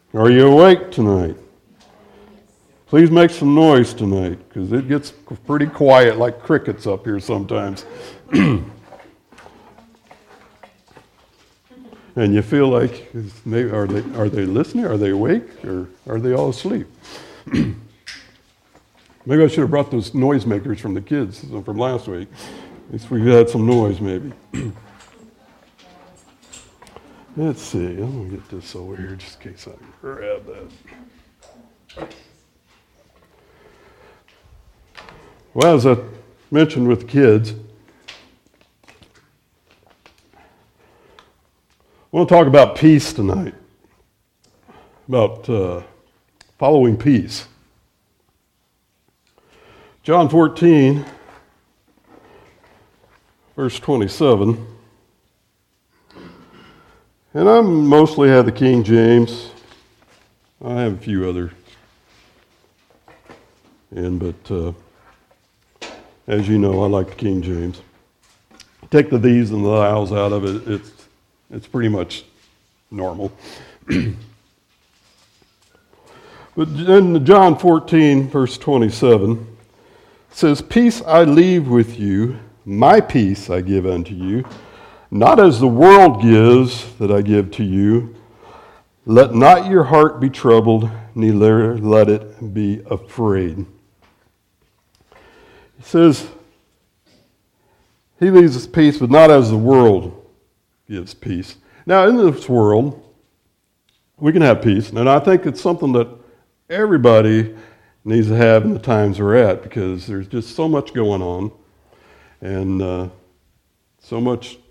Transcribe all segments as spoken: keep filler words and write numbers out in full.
Are you awake tonight? Please make some noise tonight, because it gets pretty quiet like crickets up here sometimes. And you feel like, maybe, are they are they listening? Are they awake? Or are they all asleep? Maybe I should have brought those noisemakers from the kids from last week. At least we had some noise, maybe. Let's see. I'm going to get this over here just in case I can grab that. Well, as I mentioned with the kids, I want to talk about peace tonight, about uh, following peace. John fourteen, verse twenty-seven. And I mostly have the King James. I have a few other in, but uh, as you know, I like the King James. Take the these and the thous out of it, it's it's pretty much normal. But in John fourteen, verse twenty-seven, it says, "Peace I leave with you, my peace I give unto you. Not as the world gives, that I give to you. Let not your heart be troubled, neither let it be afraid." He says, he leaves us peace, but not as the world gives peace. Now, in this world, we can have peace, and I think it's something that everybody needs to have in the times we're at, because there's just so much going on, and uh, so much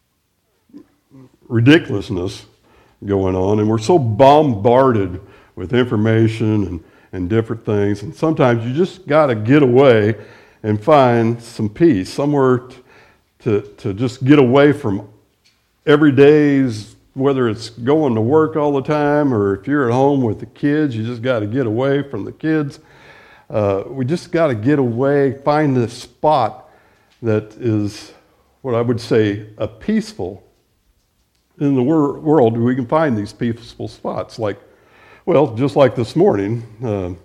ridiculousness going on, and we're so bombarded with information and, and different things, and sometimes you just got to get away and find some peace, somewhere t- to, to just get away from every day's, whether it's going to work all the time or if you're at home with the kids, you just got to get away from the kids. Uh, we just got to get away, find this spot that is what I would say a peaceful. In the wor- world, we can find these peaceful spots. Like, well, just like this morning, uh,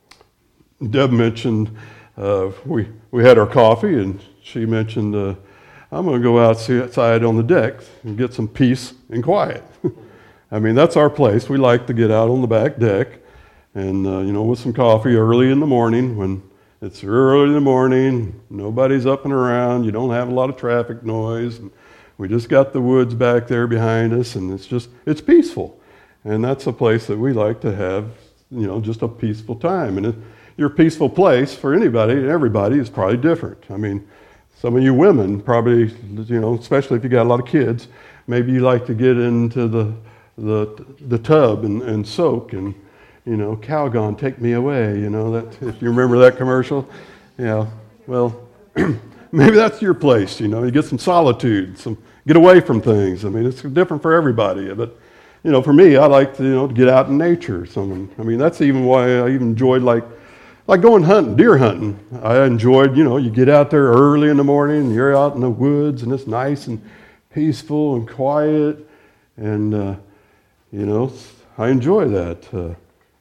Deb mentioned uh, we we had our coffee, and she mentioned uh, I'm going to go outside on the deck and get some peace and quiet. I mean, that's our place. We like to get out on the back deck, and uh, you know, with some coffee early in the morning when it's early in the morning, nobody's up and around. You don't have a lot of traffic noise. And we just got the woods back there behind us, and it's just, it's peaceful. And that's a place that we like to have, you know, just a peaceful time. And it, your peaceful place for anybody and everybody is probably different. I mean, some of you women probably, you know, especially if you got a lot of kids, maybe you like to get into the the, the tub and, and soak and, you know, Calgon, take me away, you know, that if you remember that commercial. Yeah, well, maybe that's your place, you know, you get some solitude, some get away from things. I mean, it's different for everybody, but, you know, for me, I like to, you know, to get out in nature. Some, I mean, that's even why I even enjoyed, like, like going hunting, deer hunting. I enjoyed, you know, you get out there early in the morning, and you're out in the woods, and it's nice and peaceful and quiet, and, uh, you know, I enjoy that. Uh,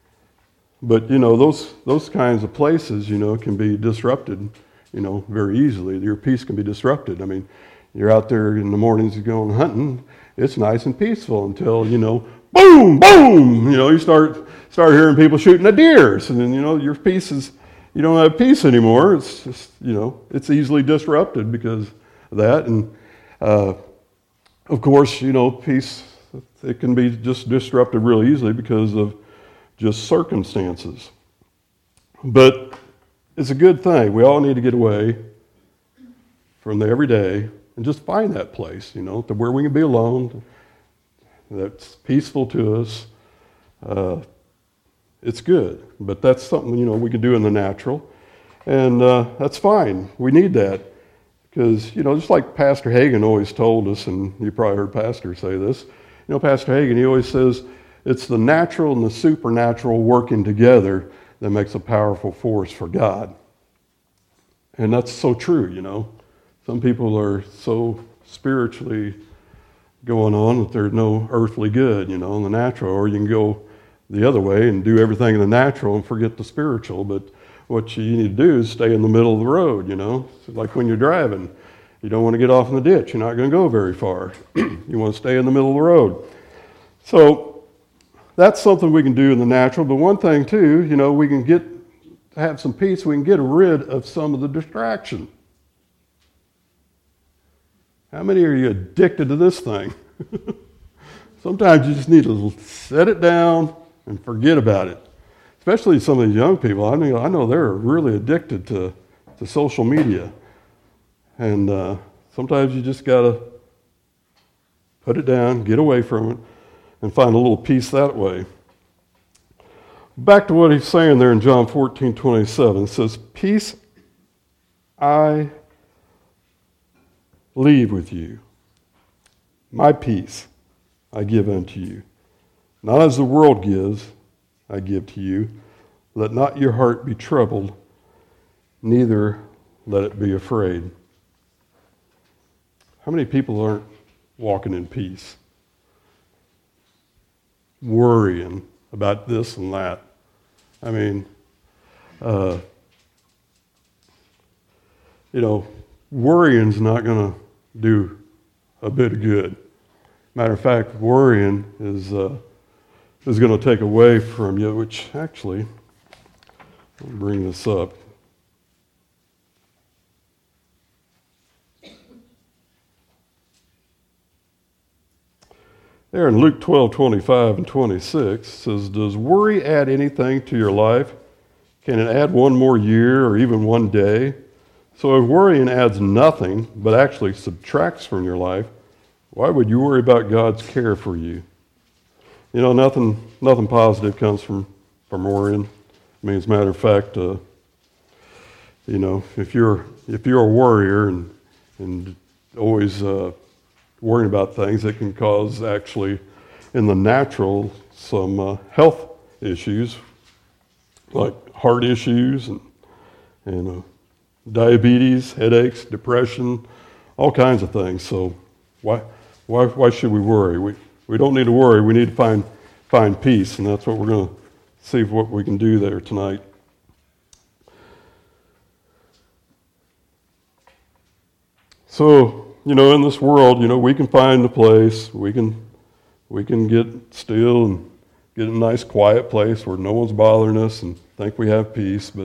but, you know, those those kinds of places, you know, can be disrupted, you know, very easily. Your peace can be disrupted. I mean, you're out there in the mornings going hunting, it's nice and peaceful until, you know, boom, boom, you know, you start start hearing people shooting at deers, and then, you know, your peace is, you don't have peace anymore. It's just, you know, it's easily disrupted because of that. And, uh, of course, you know, peace, it can be just disrupted real easily because of just circumstances. But it's a good thing. We all need to get away from the everyday and just find that place, you know, to where we can be alone, that's peaceful to us. Uh, it's good, but that's something, you know, we can do in the natural, and uh, that's fine. We need that because, you know, just like Pastor Hagen always told us, and you probably heard Pastor say this, you know, Pastor Hagen, he always says, it's the natural and the supernatural working together that makes a powerful force for God. And that's so true, you know. Some people are so spiritually going on that there's no earthly good, you know, in the natural, or you can go the other way and do everything in the natural and forget the spiritual. But what you need to do is stay in the middle of the road, you know. It's like when you're driving. You don't want to get off in the ditch. You're not going to go very far. You want to stay in the middle of the road. So that's something we can do in the natural. But one thing, too, you know, we can get have some peace. We can get rid of some of the distraction. How many are you addicted to this thing? Sometimes you just need to set it down and forget about it. Especially some of these young people. I mean, I know they're really addicted to, to social media. And uh, sometimes you just got to put it down, get away from it, and find a little peace that way. Back to what he's saying there in John fourteen twenty-seven. It says, "Peace I leave with you. My peace I give unto you. Not as the world gives, I give to you. Let not your heart be troubled, neither let it be afraid." How many people aren't walking in peace? Worrying about this and that. I mean, uh, you know, worrying's not going to do a bit of good. Matter of fact, worrying is uh, is going to take away from you, which actually, let me bring this up. There in Luke twelve, twenty-five and twenty-six, it says, "Does worry add anything to your life? Can it add one more year or even one day? So if worrying adds nothing, but actually subtracts from your life, why would you worry about God's care for you?" You know, nothing nothing positive comes from, from worrying. I mean, as a matter of fact, uh, you know, if you're if you're a worrier and and always uh, worrying about things, it can cause actually, in the natural, some uh, health issues like heart issues and and uh, diabetes, headaches, depression, all kinds of things. So why why why should we worry? We we don't need to worry. We need to find find peace, and that's what we're going to see what we can do there tonight. So, you know, in this world, you know, we can find a place, we can we can get still and get a nice quiet place where no one's bothering us and think we have peace, but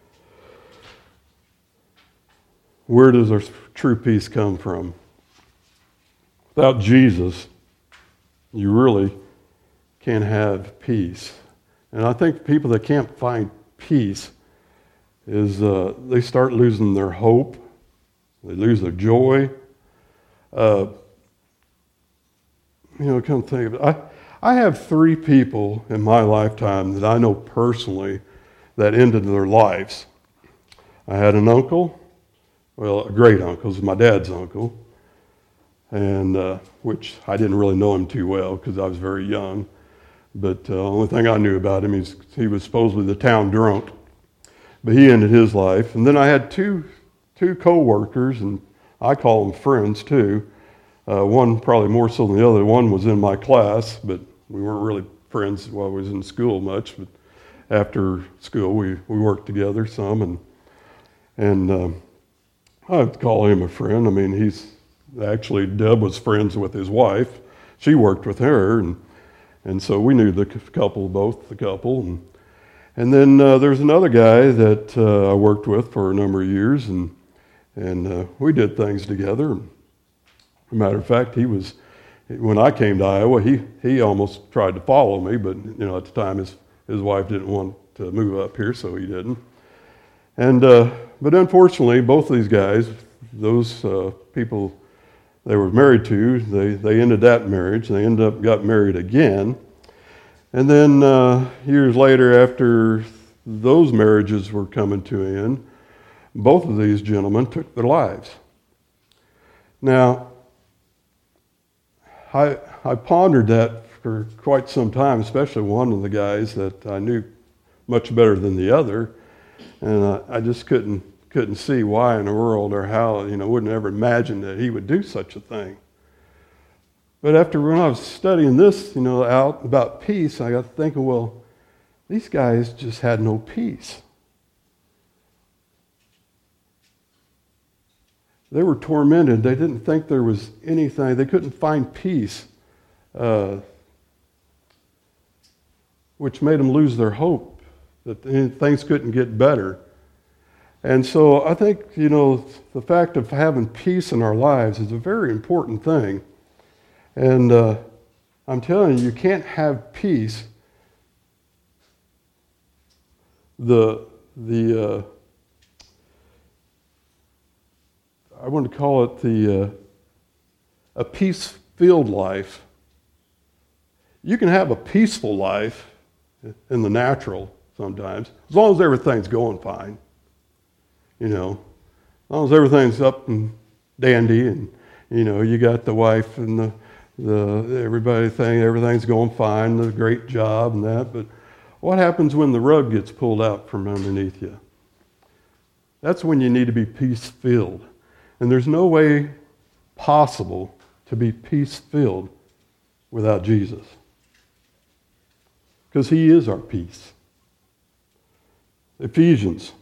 where does our true peace come from? Without Jesus, you really can't have peace. And I think people that can't find peace is uh, they start losing their hope, they lose their joy. Uh, you know, come think of it. I, I have three people in my lifetime that I know personally that ended their lives. I had an uncle, well, a great uncle, it was my dad's uncle, and uh, which I didn't really know him too well because I was very young. But the uh, only thing I knew about him is he was supposedly the town drunk. But he ended his life. And then I had two two co-workers, and I call them friends too. Uh, one probably more so than the other. One was in my class, but we weren't really friends while I was in school much. But after school, we, we worked together some, and and um, I'd call him a friend. I mean, he's actually, Deb was friends with his wife. She worked with her, and and so we knew the couple, both the couple. And and then uh, there's another guy that uh, I worked with for a number of years, and and uh, we did things together. As a matter of fact, he was, when I came to Iowa, he, he almost tried to follow me, but you know, at the time his, his wife didn't want to move up here, so he didn't. And uh, but unfortunately, both of these guys, those uh, people they were married to, they, they ended that marriage. They ended up got married again. And then uh, years later, after those marriages were coming to an end, both of these gentlemen took their lives. Now, I, I pondered that for quite some time, especially one of the guys that I knew much better than the other, and I, I just couldn't couldn't see why in the world or how, you know, wouldn't ever imagine that he would do such a thing. But after when I was studying this, you know, out about peace, I got to thinking, well, these guys just had no peace. They were tormented. They didn't think there was anything. They couldn't find peace, uh, which made them lose their hope that things couldn't get better. And so I think, you know, the fact of having peace in our lives is a very important thing. And uh, I'm telling you, you can't have peace. The, the uh, I want to call it the uh, a peace-filled life. You can have a peaceful life in the natural sometimes, as long as everything's going fine. You know, as long as everything's up and dandy, and you know, you got the wife and the the everybody think everything's going fine, the great job and that. But what happens when the rug gets pulled out from underneath you? That's when you need to be peace-filled. And there's no way possible to be peace-filled without Jesus. Because he is our peace. Ephesians,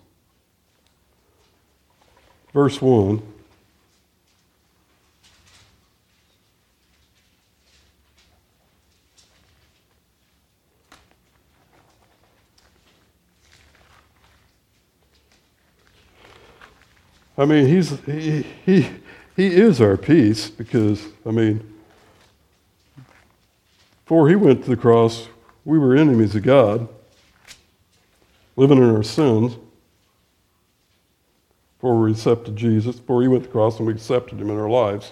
verse one. I mean, he's he, he he is our peace because, I mean, before he went to the cross, we were enemies of God, living in our sins. Before we accepted Jesus, before he went to the cross and we accepted him in our lives.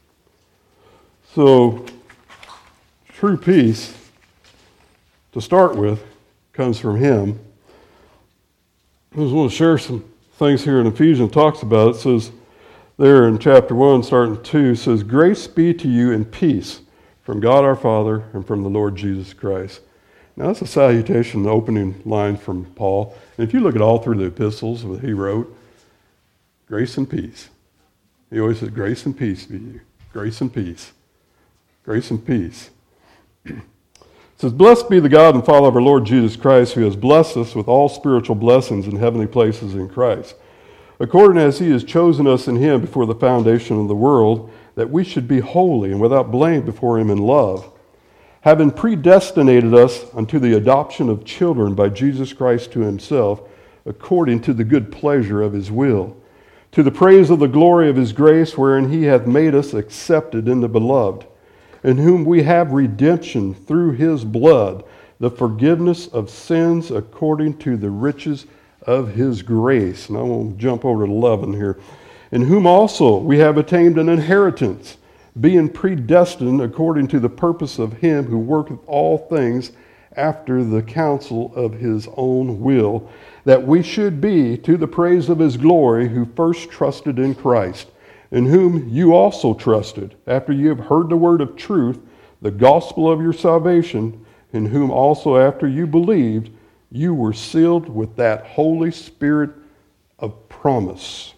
So, true peace, to start with, comes from him. I just want to share some things here in Ephesians talks about. It says there in chapter one, starting two, it says, "Grace be to you and peace from God our Father and from the Lord Jesus Christ." Now that's a salutation, the opening line from Paul. And if you look at all through the epistles that he wrote, grace and peace. He always says, grace and peace be you. Grace and peace. Grace and peace. It says, "Blessed be the God and Father of our Lord Jesus Christ, who has blessed us with all spiritual blessings in heavenly places in Christ, according as he has chosen us in him before the foundation of the world, that we should be holy and without blame before him in love, having predestinated us unto the adoption of children by Jesus Christ to himself, according to the good pleasure of his will, to the praise of the glory of his grace, wherein he hath made us accepted in the beloved, in whom we have redemption through his blood, the forgiveness of sins according to the riches of his grace." And I will jump over to eleven here. "In whom also we have attained an inheritance, being predestined according to the purpose of him who worketh all things after the counsel of his own will, that we should be to the praise of his glory, who first trusted in Christ, in whom you also trusted, after you have heard the word of truth, the gospel of your salvation, in whom also after you believed, you were sealed with that Holy Spirit of promise."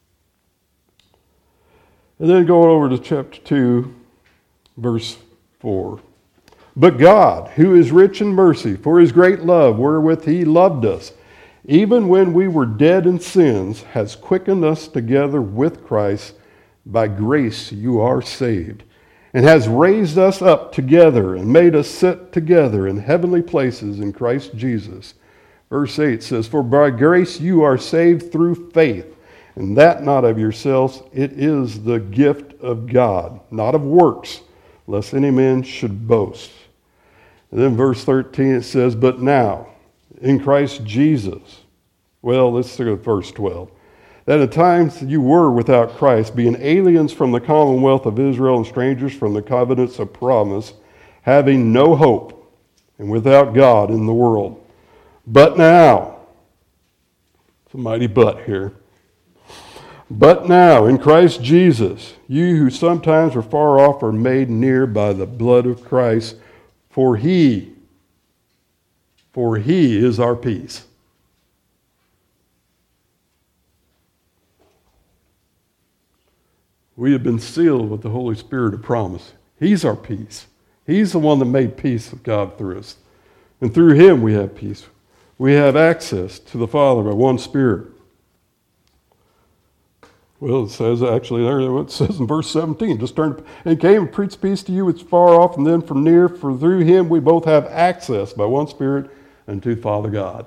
And then going over to chapter two, verse four. "But God, who is rich in mercy, for his great love wherewith he loved us, even when we were dead in sins, has quickened us together with Christ. By grace you are saved, and has raised us up together and made us sit together in heavenly places in Christ Jesus." Verse eight says, "For by grace you are saved through faith, and that not of yourselves, it is the gift of God, not of works, lest any man should boast." And then verse thirteen it says, "But now, in Christ Jesus," well, let's look at verse twelve. "That at times you were without Christ, being aliens from the commonwealth of Israel and strangers from the covenants of promise, having no hope and without God in the world. But now," it's a mighty but here, "but now in Christ Jesus, you who sometimes were far off are made near by the blood of Christ, for he, for he is our peace." We have been sealed with the Holy Spirit of promise. He's our peace. He's the one that made peace with God through us. And through him we have peace. We have access to the Father by one Spirit. Well, it says actually there, it says in verse seventeen, just turn, and came and preached peace to you which far off and then from near, for through him we both have access by one Spirit unto Father God.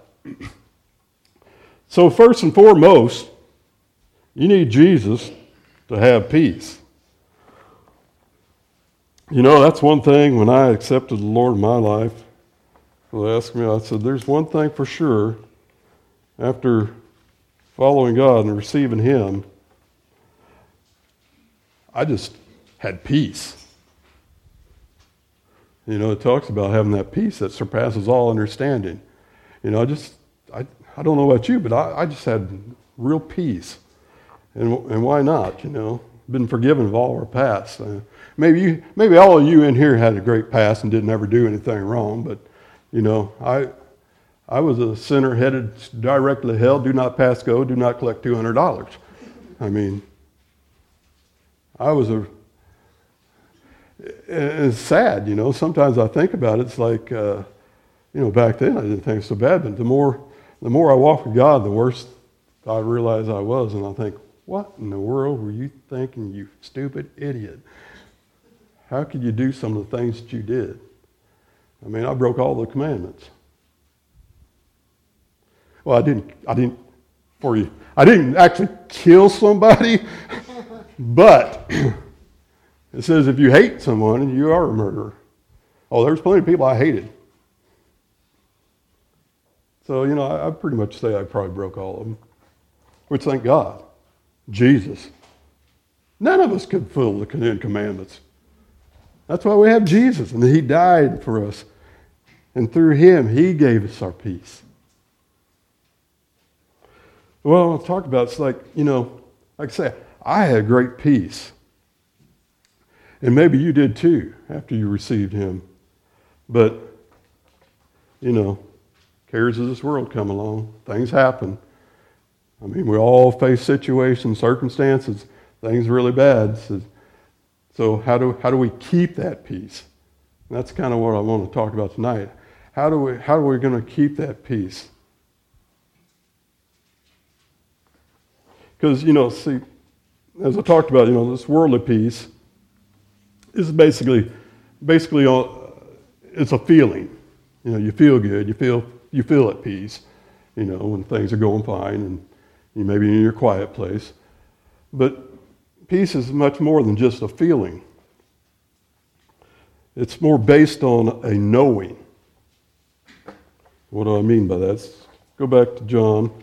So first and foremost, you need Jesus to have peace. You know, that's one thing when I accepted the Lord in my life. They asked me, I said, there's one thing for sure. After following God and receiving him, I just had peace. You know, it talks about having that peace that surpasses all understanding. You know, I just, I, I don't know about you, but I, I just had real peace. And and why not, you know? Been forgiven of all our past. Uh, maybe you, maybe all of you in here had a great past and didn't ever do anything wrong, but, you know, I I was a sinner headed directly to hell, do not pass go, do not collect two hundred dollars. I mean, I was a, it's sad, you know, sometimes I think about it, it's like, uh, you know, back then I didn't think it was so bad, but the more, the more I walk with God, the worse I realize I was, and I think, what in the world were you thinking, you stupid idiot? How could you do some of the things that you did? I mean, I broke all the commandments. Well, I didn't, I didn't, for you, I didn't actually kill somebody, but it says if you hate someone, you are a murderer. Oh, there's plenty of people I hated. So, you know, I, I pretty much say I probably broke all of them. Which, thank God, Jesus. None of us could fulfill the Ten Commandments. That's why we have Jesus, and he died for us. And through him, he gave us our peace. Well, I'll talk about, it's like, you know, like I say, I had great peace. And maybe you did too, after you received him. But, you know, cares of this world come along. Things happen. I mean, we all face situations, circumstances, things really bad. So, so how do how do we keep that peace? And that's kind of what I want to talk about tonight. How do we how are we going to keep that peace? Because, you know, see, as I talked about, you know, this worldly peace is basically basically it's a feeling. You know, you feel good, you feel you feel at peace, you know, when things are going fine and you may be in your quiet place. But peace is much more than just a feeling. It's more based on a knowing. What do I mean by that? Let's go back to John.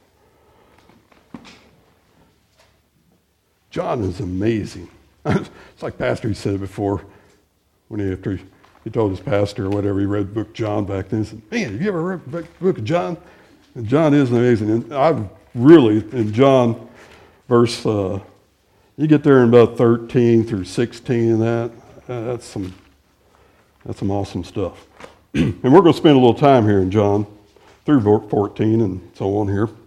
John is amazing. It's like Pastor said before, when he, after he, he told his pastor or whatever, he read the book of John back then, he said, man, have you ever read the book of John? And John is amazing. And I've really, in John, verse, uh, you get there in about thirteen through sixteen and that, uh, that's some that's some awesome stuff. And we're going to spend a little time here in John through fourteen and so on here.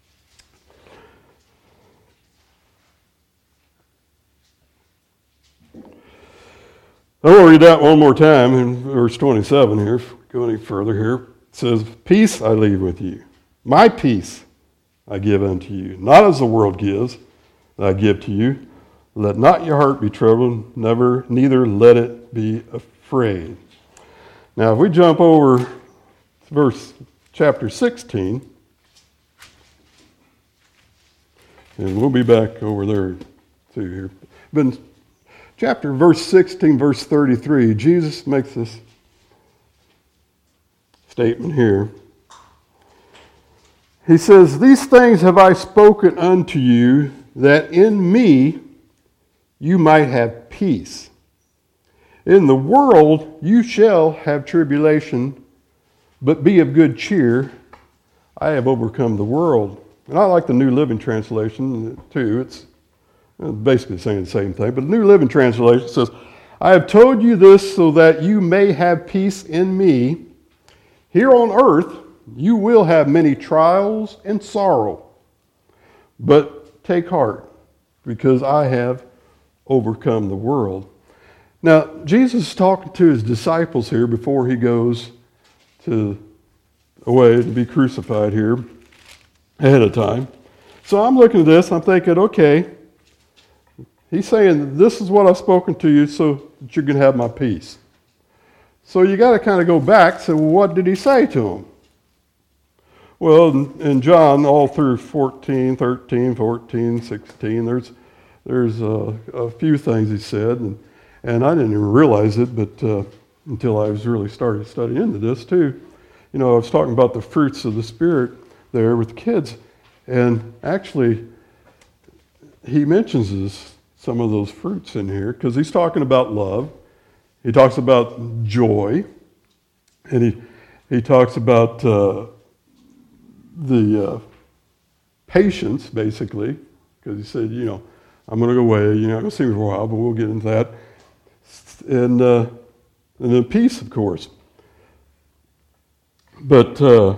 I will read that one more time in verse twenty-seven here, if we go any further here. It says, peace I leave with you. My peace I give unto you. Not as the world gives, that I give to you. Let not your heart be troubled, never, neither let it be afraid. Now, if we jump over to verse chapter sixteen, and we'll be back over there too here. But in chapter verse sixteen, verse thirty-three, Jesus makes this statement here. He says, these things have I spoken unto you, that in me you might have peace. In the world you shall have tribulation, but be of good cheer. I have overcome the world. And I like the New Living Translation too. It's basically saying the same thing. But the New Living Translation says, I have told you this so that you may have peace in me. Here on earth you will have many trials and sorrow. But take heart, because I have overcome the world. Now, Jesus is talking to his disciples here before he goes to away to be crucified here ahead of time. So I'm looking at this, I'm thinking, okay, he's saying, this is what I've spoken to you so that you can have my peace. So you got to kind of go back and say, well, what did he say to them? Well, in, in John, all through fourteen, thirteen, fourteen, sixteen, there's there's uh, a few things he said, and, and I didn't even realize it, but uh, until I was really started studying into this too. You know, I was talking about the fruits of the Spirit there with kids, and actually he mentions this, some of those fruits in here, because he's talking about love. He talks about joy, and he he talks about uh, the uh, patience, basically, because he said, you know, I'm going to go away. You're not going to see me for a while, but we'll get into that. And uh, and then peace, of course. But uh,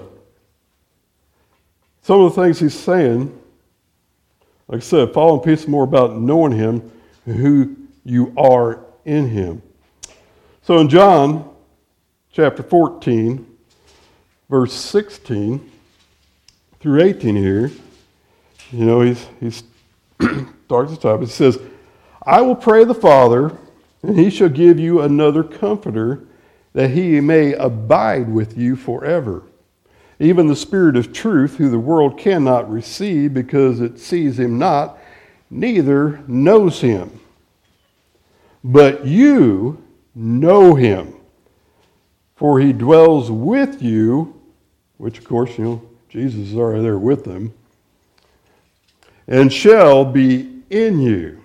some of the things he's saying, like I said, follow in peace is more about knowing him, who you are in him. So in John chapter fourteen, verse sixteen through eighteen here, you know, he's he's starts the top. It says, I will pray the Father, and he shall give you another comforter, that he may abide with you forever. Even the Spirit of truth, who the world cannot receive, because it sees him not, neither knows him. But you know him, for he dwells with you, which of course, you know, Jesus is already there with them, and shall be in you.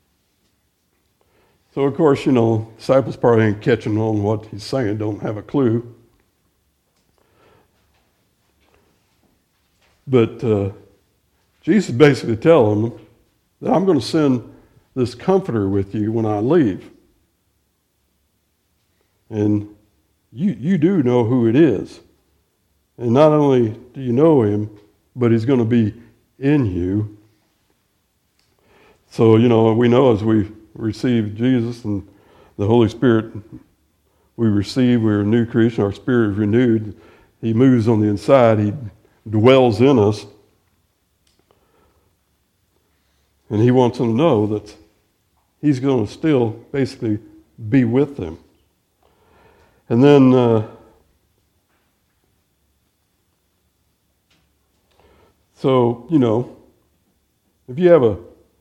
So of course, you know, disciples probably ain't catching on what he's saying, don't have a clue. But uh, Jesus basically telling them that I'm going to send this comforter with you when I leave. And you you do know who it is. And not only do you know him, but he's going to be in you. So, you know, we know as we receive Jesus and the Holy Spirit, we receive, we're a new creation, our spirit is renewed. He moves on the inside, he dwells in us. And he wants them to know that he's going to still basically be with them. And then uh, so, you know, if you have a,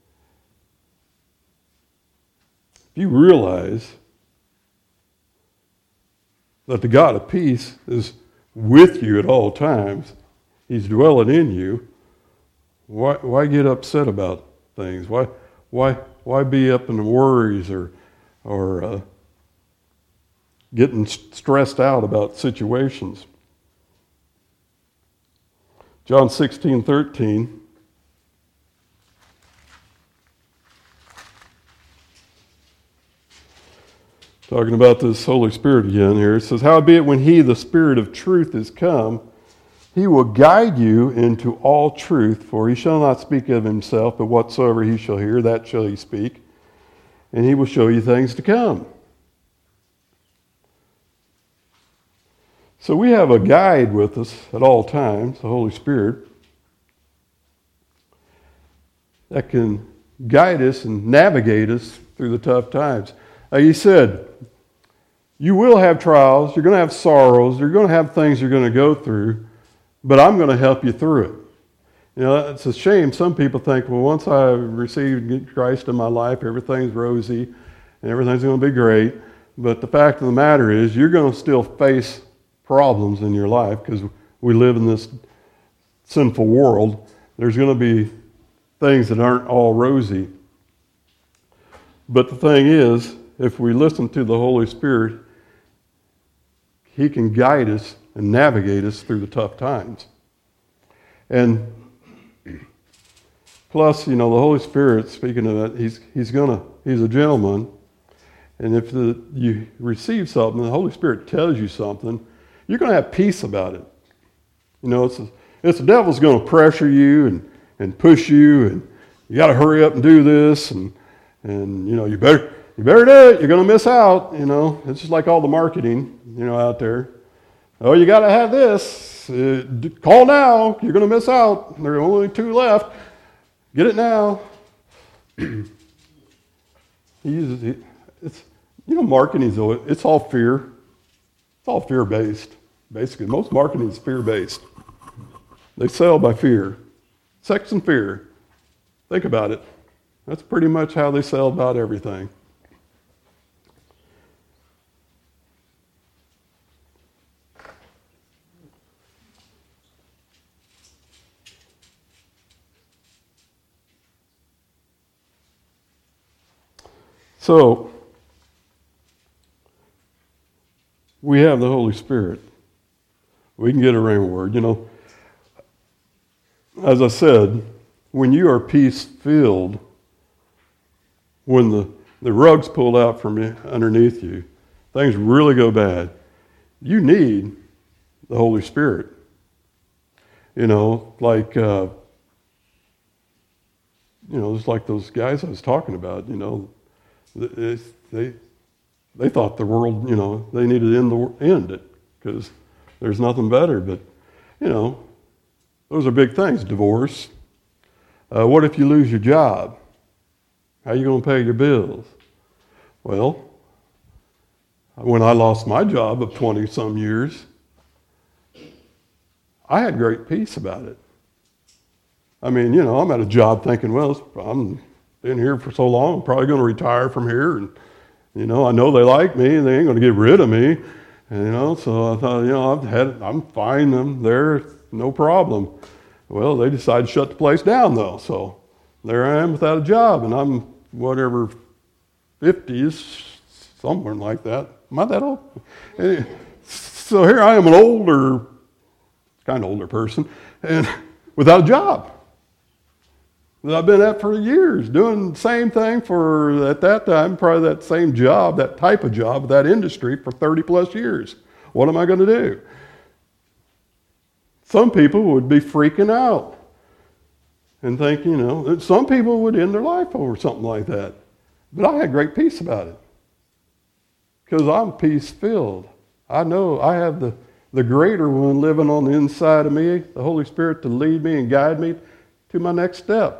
if you realize that the God of peace is with you at all times, he's dwelling in you, why why get upset about things? Why why why be up in the worries or or uh, getting stressed out about situations? John sixteen thirteen. Talking about this Holy Spirit again here. It says, howbeit when he, the Spirit of truth, is come, he will guide you into all truth, for he shall not speak of himself, but whatsoever he shall hear, that shall he speak, and he will show you things to come. So we have a guide with us at all times, the Holy Spirit, that can guide us and navigate us through the tough times. Like he said, you will have trials, you're going to have sorrows, you're going to have things you're going to go through, but I'm going to help you through it. You know, it's a shame. Some people think, well, once I received Christ in my life, everything's rosy and everything's going to be great. But the fact of the matter is, you're going to still face problems in your life because we live in this sinful world. There's going to be things that aren't all rosy. But the thing is, if we listen to the Holy Spirit, he can guide us and navigate us through the tough times. And plus, you know, the Holy Spirit, speaking of that, he's he's gonna he's a gentleman. And if the, you receive something, the Holy Spirit tells you something, you're going to have peace about it. You know, it's a, it's the devil's going to pressure you and, and push you, and you got to hurry up and do this, and and you know you better you better do it. You're going to miss out. You know, it's just like all the marketing, you know, out there. Oh, you got to have this. Uh, call now. You're going to miss out. There are only two left. Get it now. he uses it. It's, you know, marketing is it's all fear. It's all fear-based. Basically, most marketing is fear-based. They sell by fear. Sex and fear. Think about it. That's pretty much how they sell about everything. So, we have the Holy Spirit. We can get a rhema word. You know, as I said, when you are peace-filled, when the, the rug's pulled out from you, underneath you, things really go bad, you need the Holy Spirit. You know, like, uh, you know, it's like those guys I was talking about, you know, they, they, they thought the world, you know, they needed to end, the, end it because there's nothing better. But, you know, those are big things. Divorce. Uh, what if you lose your job? How are you going to pay your bills? Well, when I lost my job of twenty-some years, I had great peace about it. I mean, you know, I'm at a job thinking, well, I'm been here for so long, I'm probably going to retire from here. And, you know, I know they like me and they ain't going to get rid of me. And, you know, so I thought, you know, I've had, I'm fine. I'm there, no problem. Well, they decided to shut the place down, though. So there I am without a job. And I'm, whatever, fifties, somewhere like that. Am I that old? Anyway, so here I am, an older, kind of older person, and without a job. That I've been at for years, doing the same thing for, at that time, probably that same job, that type of job, that industry for thirty plus years. What am I going to do? Some people would be freaking out and think, you know, some people would end their life over something like that. But I had great peace about it because I'm peace-filled. I know I have the, the greater one living on the inside of me, the Holy Spirit, to lead me and guide me to my next step.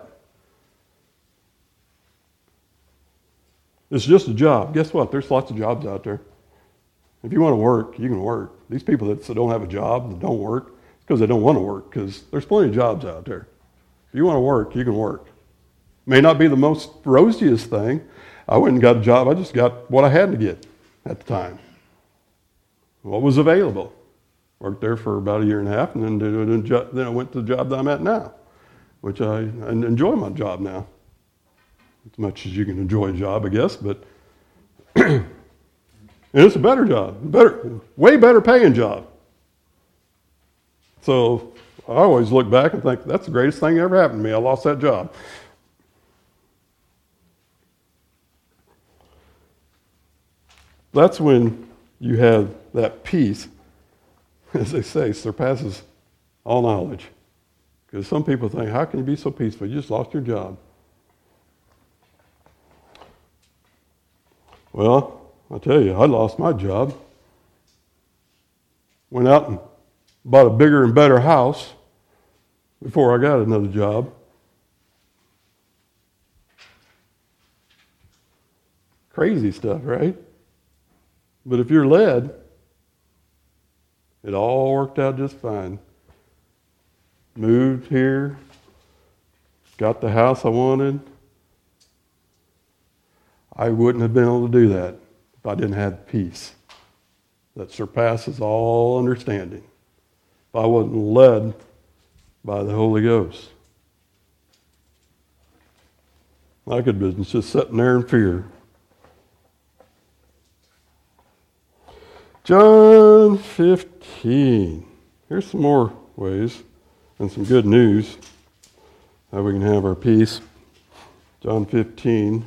It's just a job. Guess what? There's lots of jobs out there. If you want to work, you can work. These people that don't have a job, that don't work, it's because they don't want to work, because there's plenty of jobs out there. If you want to work, you can work. May not be the most rosiest thing. I went and got a job. I just got what I had to get at the time. What was available. Worked there for about a year and a half, and then, then I went to the job that I'm at now, which I, I enjoy my job now. As much as you can enjoy a job, I guess, but and it's a better job, better, way better paying job. So I always look back and think, that's the greatest thing that ever happened to me. I lost that job. That's when you have that peace, as they say, surpasses all knowledge. Because some people think, how can you be so peaceful? You just lost your job. Well, I'll tell you, I lost my job. Went out and bought a bigger and better house before I got another job. Crazy stuff, right? But if you're led, it all worked out just fine. Moved here, got the house I wanted. I wouldn't have been able to do that if I didn't have peace that surpasses all understanding. If I wasn't led by the Holy Ghost. I could have been just sitting there in fear. John fifteen. Here's some more ways and some good news how we can have our peace. John fifteen.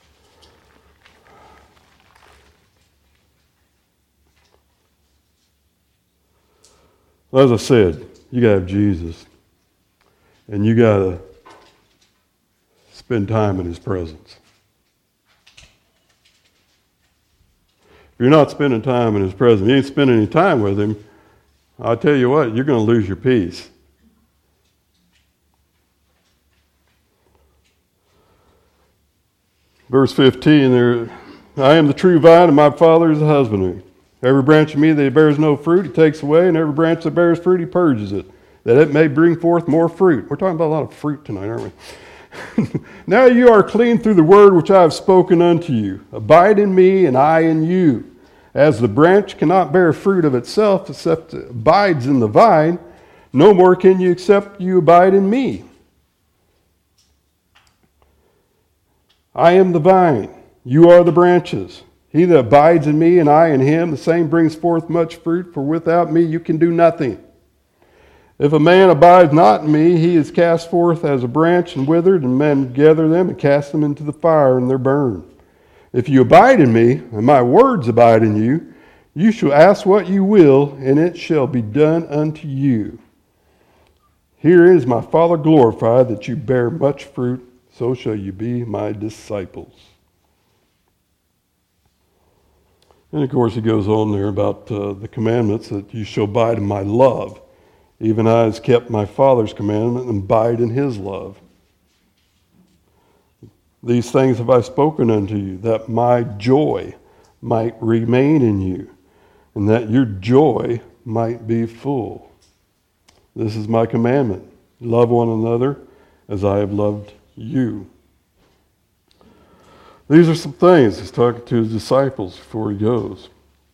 As I said, you got to have Jesus. And you got to spend time in his presence. you're not spending time in his presence, you ain't spending any time with him, I'll tell you what, you're going to lose your peace. Verse fifteen there, I am the true vine, and my Father is the husbandman. Every branch of me that bears no fruit, he takes away, and every branch that bears fruit, he purges it, that it may bring forth more fruit. We're talking about a lot of fruit tonight, aren't we? Now you are clean through the word which I have spoken unto you. Abide in me, and I in you. As the branch cannot bear fruit of itself, except it abides in the vine, no more can you except you abide in me. I am the vine, you are the branches. He that abides in me and I in him, the same brings forth much fruit, for without me you can do nothing. If a man abides not in me, he is cast forth as a branch and withered, and men gather them and cast them into the fire, and they're burned. If you abide in me, and my words abide in you, you shall ask what you will, and it shall be done unto you. Herein is my Father glorified, that you bear much fruit, so shall you be my disciples. And of course he goes on there about uh, the commandments, that you shall abide in my love. Even I has kept my Father's commandment and abide in his love. These things have I spoken unto you, that my joy might remain in you, and that your joy might be full. This is my commandment. Love one another as I have loved you. These are some things he's talking to his disciples before he goes.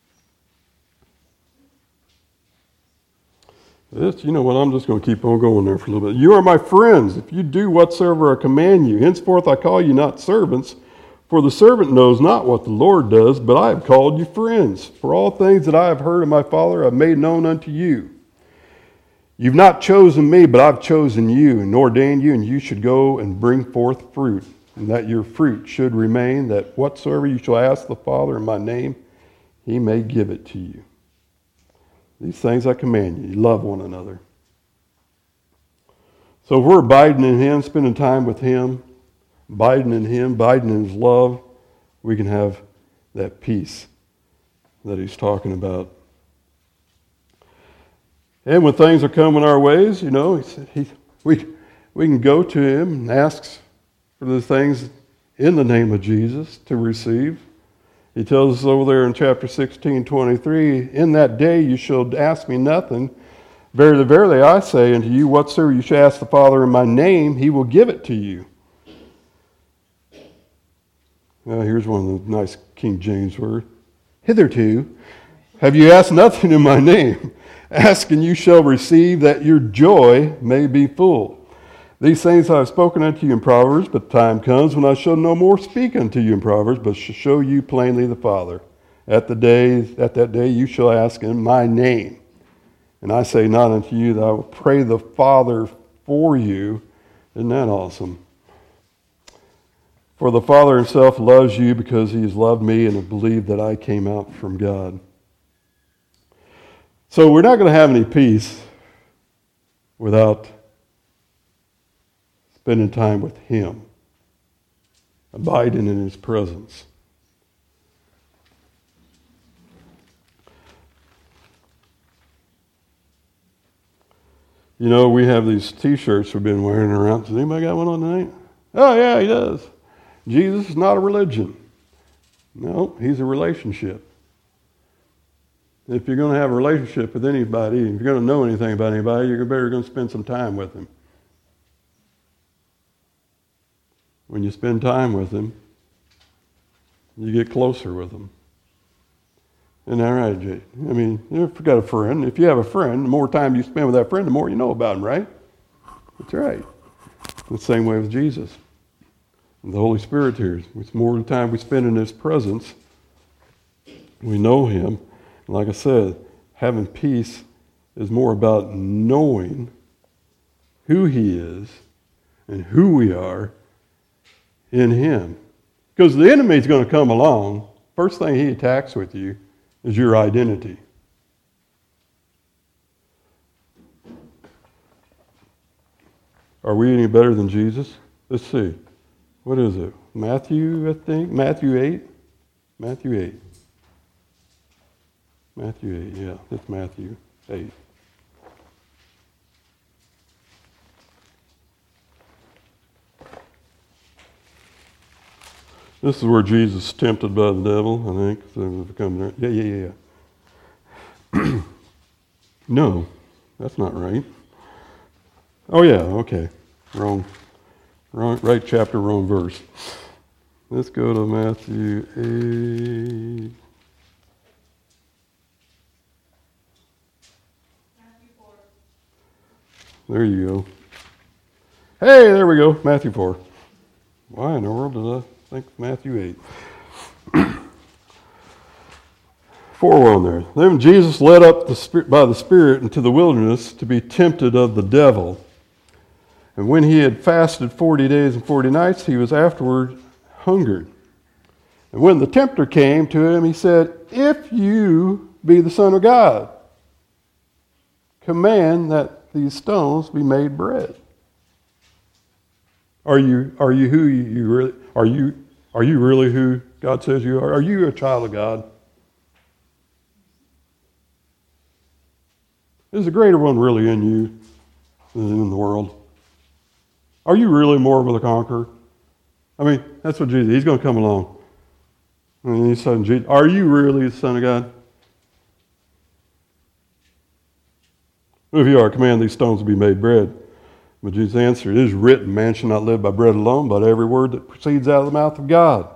This, you know what, I'm just going to keep on going there for a little bit. You are my friends, if you do whatsoever I command you. Henceforth I call you not servants, for the servant knows not what the Lord does, but I have called you friends. For all things that I have heard of my Father I have made known unto you. You've not chosen me, but I've chosen you and ordained you, and you should go and bring forth fruit, and that your fruit should remain, that whatsoever you shall ask the Father in my name, he may give it to you. These things I command you. You love one another. So if we're abiding in him, spending time with him, abiding in him, abiding in his love, we can have that peace that he's talking about. And when things are coming our ways, you know, he, he, we, we can go to him and ask for the things in the name of Jesus to receive. He tells us over there in chapter sixteen, twenty-three, in that day you shall ask me nothing. Verily, verily, I say unto you, whatsoever you shall ask the Father in my name, he will give it to you. Now, here's one of the nice King James words. Hitherto have you asked nothing in my name. Ask and you shall receive, that your joy may be full. These things I have spoken unto you in Proverbs, but the time comes when I shall no more speak unto you in Proverbs, but shall show you plainly the Father. At the day, at that day you shall ask in my name. And I say not unto you that I will pray the Father for you. Isn't that awesome? For the Father himself loves you because he has loved me and has believed that I came out from God. So we're not going to have any peace without spending time with him, abiding in his presence. You know, we have these t-shirts we've been wearing around. Does anybody got one on tonight? Oh, yeah, he does. Jesus is not a religion. No, he's a relationship. If you're going to have a relationship with anybody, if you're going to know anything about anybody, you're better going to spend some time with them. When you spend time with them, you get closer with them. Isn't that right, Jay? I mean, if you've got a friend, if you have a friend, the more time you spend with that friend, the more you know about him, right? That's right. The same way with Jesus. And the Holy Spirit here. It's more the time we spend in his presence, we know him. And like I said, having peace is more about knowing who he is and who we are in him. Because the enemy's going to come along. First thing he attacks with you is your identity. Are we any better than Jesus? Let's see. What is it? Matthew, I think? Matthew eight? Matthew eight. Matthew eight, yeah, it's Matthew eight. This is where Jesus is tempted by the devil, I think. So we've come there. Yeah, yeah, yeah, yeah. No, that's not right. Oh, yeah, okay. Wrong. Wrong. Right chapter, wrong verse. Let's go to Matthew eight. Matthew four. There you go. Hey, there we go. Matthew four. Why in the world did I think Matthew eight? four on there. Then Jesus led up the spirit, by the Spirit into the wilderness to be tempted of the devil. And when he had fasted forty days and forty nights, he was afterward hungered. And when the tempter came to him, he said, "If you be the Son of God, command that these stones be made bread." Are you are you who you, you really are you are you really who God says you are? Are you a child of God? Is the greater one really in you than in the world? Are you really more of a conqueror? I mean, that's what Jesus, he's going to come along. And he said, Jesus, are you really the Son of God? If you are, command these stones to be made bread. But Jesus answered, it is written, man shall not live by bread alone, but every word that proceeds out of the mouth of God.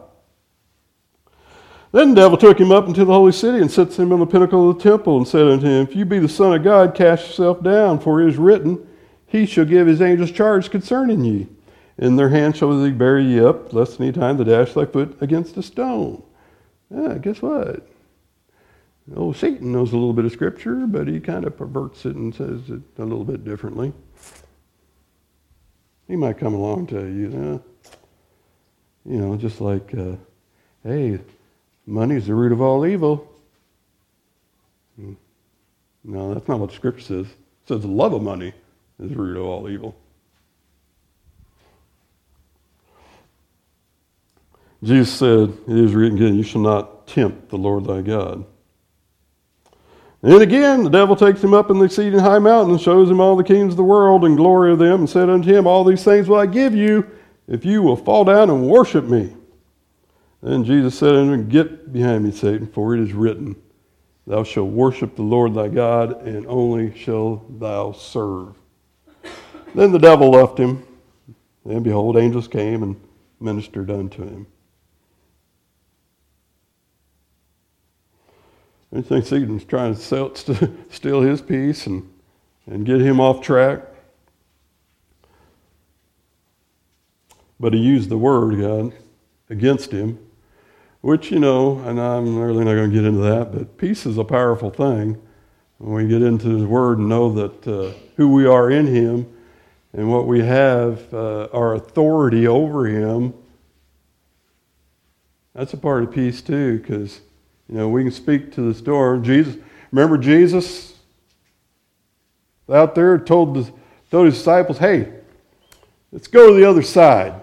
Then the devil took him up into the holy city and set him on the pinnacle of the temple and said unto him, if you be the Son of God, cast yourself down, for it is written, he shall give his angels charge concerning ye. In their hand shall they bear ye up, lest any time they dash thy foot against a stone. Yeah, guess what? Old Satan knows a little bit of Scripture, but he kind of perverts it and says it a little bit differently. He might come along and tell you, eh, you know, just like, uh, hey, money is the root of all evil. No, that's not what the Scripture says. It says the love of money is the root of all evil. Jesus said, it is written again, you shall not tempt the Lord thy God. And again, the devil takes him up in the exceeding high mountain and shows him all the kingdoms of the world and glory of them, and said unto him, all these things will I give you, if you will fall down and worship me. Then Jesus said unto him, get behind me, Satan, for it is written, thou shalt worship the Lord thy God, and only shalt thou serve. Then the devil left him, and behold, angels came and ministered unto him. I think Satan's trying to sell, steal his peace and, and get him off track. But he used the word of God against him, which, you know, and I'm really not going to get into that, but peace is a powerful thing. When we get into the word and know that uh, who we are in him and what we have, uh, our authority over him, that's a part of peace too, because you know, we can speak to the storm. Jesus, remember Jesus out there told, the, told his disciples, hey, let's go to the other side.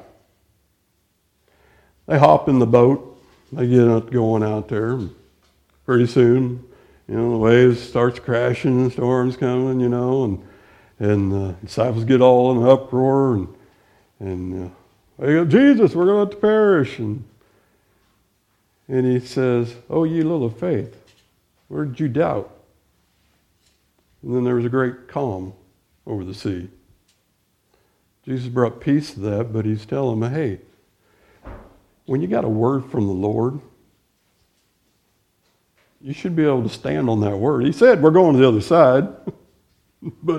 They hop in the boat. They get up going out there. And pretty soon, you know, the waves starts crashing and the storm's coming, you know, and and the disciples get all in an uproar. And, and uh, they go, Jesus, we're going to perish. And And he says, oh, ye little of faith, where did you doubt? And then there was a great calm over the sea. Jesus brought peace to that, but he's telling them, hey, when you got a word from the Lord, you should be able to stand on that word. He said, we're going to the other side, but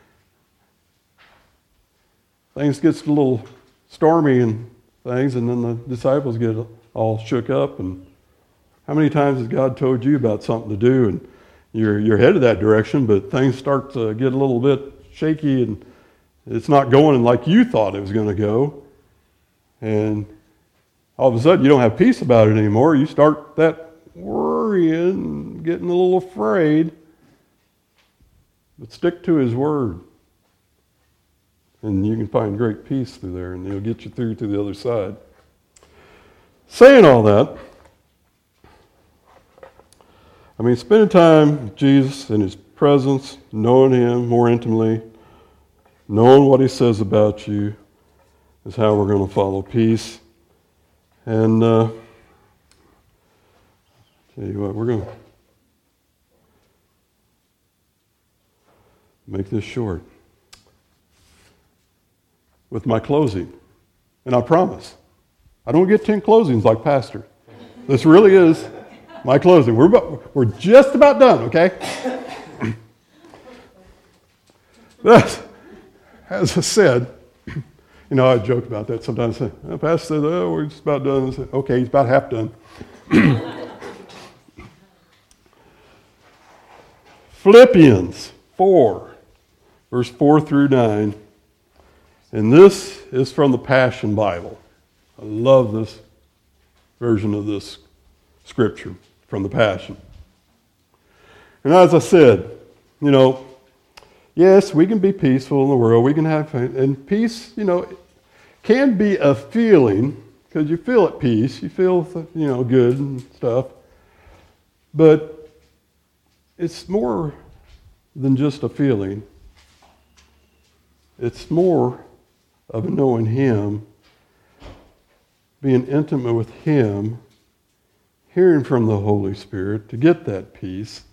things gets a little stormy and things, and then the disciples get all shook up. And how many times has God told you about something to do and you're you're headed that direction, but things start to get a little bit shaky and it's not going like you thought it was going to go, and all of a sudden you don't have peace about it anymore. You start that worrying, getting a little afraid. But stick to his word, and you can find great peace through there, and he'll get you through to the other side. Saying all that, I mean, spending time with Jesus in his presence, knowing him more intimately, knowing what he says about you is how we're going to follow peace. And uh, tell you what, we're going to make this short with my closing. And I promise, I don't get ten closings like Pastor. This really is my closing. We're, about, we're just about done, okay? But, as I said, you know, I joke about that sometimes. I say, oh, Pastor says, oh, we're just about done. I say, okay, he's about half done. Philippians four, verse four through nine. And this is from the Passion Bible. I love this version of this scripture from the Passion. And as I said, you know, yes, we can be peaceful in the world. We can have faith. And peace, you know, can be a feeling because you feel at peace. You feel, you know, good and stuff. But it's more than just a feeling. It's more of knowing him, being intimate with him, hearing from the Holy Spirit to get that peace.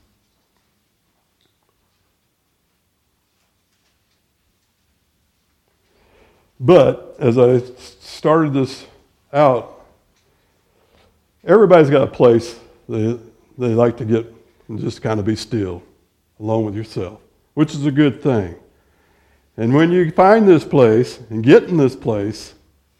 But as I started this out, everybody's got a place they, they like to get and just kind of be still, alone with yourself, which is a good thing. And when you find this place and get in this place,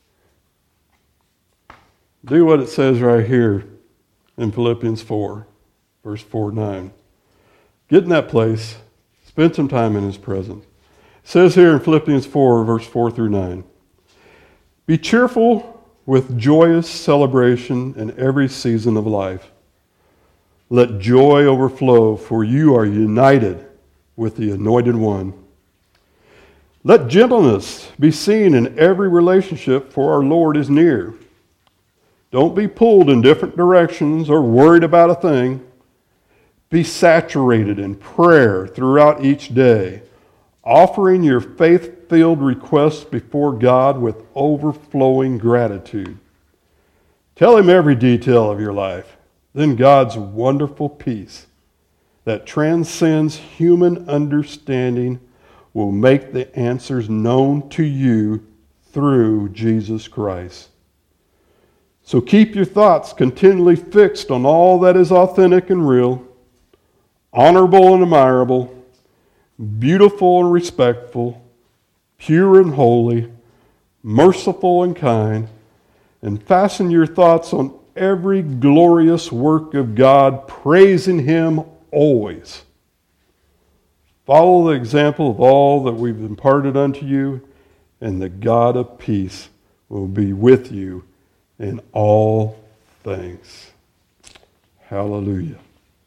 do what it says right here in Philippians four, verse four to nine. Get in that place, spend some time in his presence. It says here in Philippians four, verse four through nine, be cheerful with joyous celebration in every season of life. Let joy overflow, for you are united with the Anointed One. Let gentleness be seen in every relationship, for our Lord is near. Don't be pulled in different directions or worried about a thing. Be saturated in prayer throughout each day, offering your faith-filled requests before God with overflowing gratitude. Tell him every detail of your life. Then God's wonderful peace that transcends human understanding will make the answers known to you through Jesus Christ. So keep your thoughts continually fixed on all that is authentic and real, honorable and admirable, beautiful and respectful, pure and holy, merciful and kind, and fasten your thoughts on every glorious work of God, praising him always. Follow the example of all that we've imparted unto you, and the God of peace will be with you in all things. Hallelujah.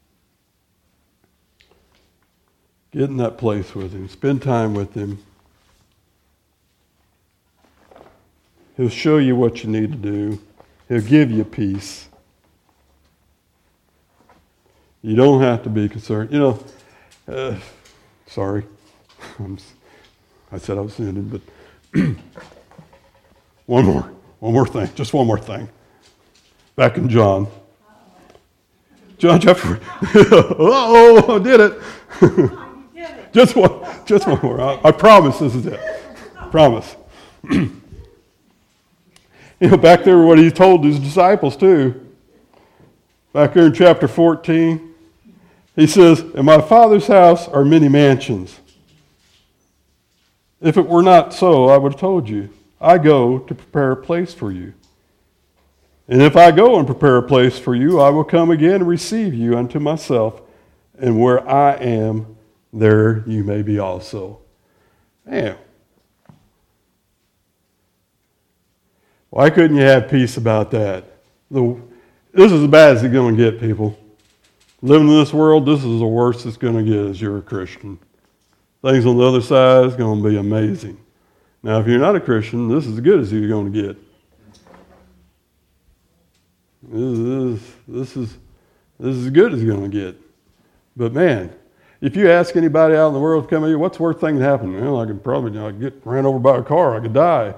Get in that place with him. Spend time with him. He'll show you what you need to do. He'll give you peace. You don't have to be concerned. You know, uh, sorry. I'm, I said I was ending, but one more. One more thing. Just one more thing. Back in John. John chapter. Oh, I did it. Just one, just one more. I, I promise this is it. Promise. You know, back there, what he told his disciples too. Back there in chapter fourteen, he says, "In my Father's house are many mansions. If it were not so, I would have told you. I go to prepare a place for you. And if I go and prepare a place for you, I will come again and receive you unto myself, and where I am, there you may be also." Man. Why couldn't you have peace about that? The, this is as bad as it's going to get, people. Living in this world, this is the worst it's going to get as you're a Christian. Things on the other side is going to be amazing. Now, if you're not a Christian, this is as good as you're going to get. This is, this is, this is as good as you're going to get. But man, if you ask anybody out in the world to come here, what's the worst thing that happened? Well, I could probably, you know, get ran over by a car. I could die.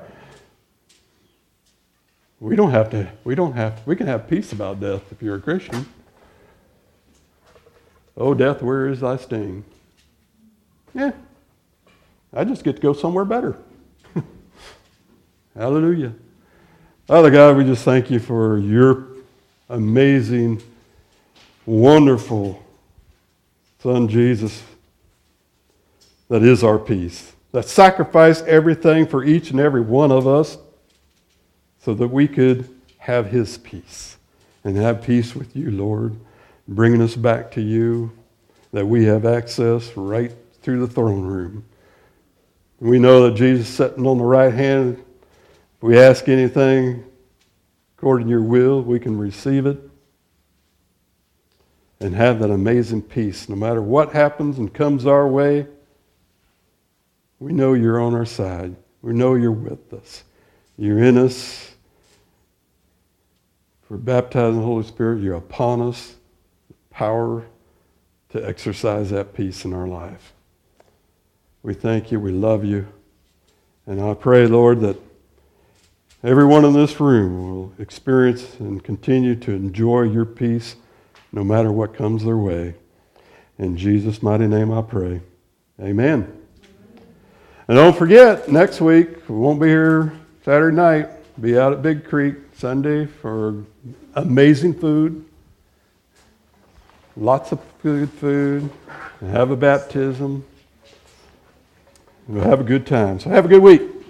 We don't have to, we don't have to, we can have peace about death if you're a Christian. Oh, death, where is thy sting? Yeah, I just get to go somewhere better. Hallelujah. Father God, we just thank you for your amazing, wonderful Son Jesus that is our peace, that sacrificed everything for each and every one of us so that we could have his peace and have peace with you, Lord, bringing us back to you, that we have access right through the throne room. We know that Jesus is sitting on the right hand. If we ask anything according to your will, we can receive it and have that amazing peace. No matter what happens and comes our way, we know you're on our side. We know you're with us. You're in us. We're baptized in the Holy Spirit. You're upon us. Power to exercise that peace in our life. We thank you. We love you. And I pray, Lord, that everyone in this room will experience and continue to enjoy your peace no matter what comes their way. In Jesus' mighty name I pray. Amen. And don't forget, next week, we won't be here Saturday night. Be out at Big Creek Sunday for amazing food. Lots of good food. And have a baptism. We'll have a good time. So have a good week.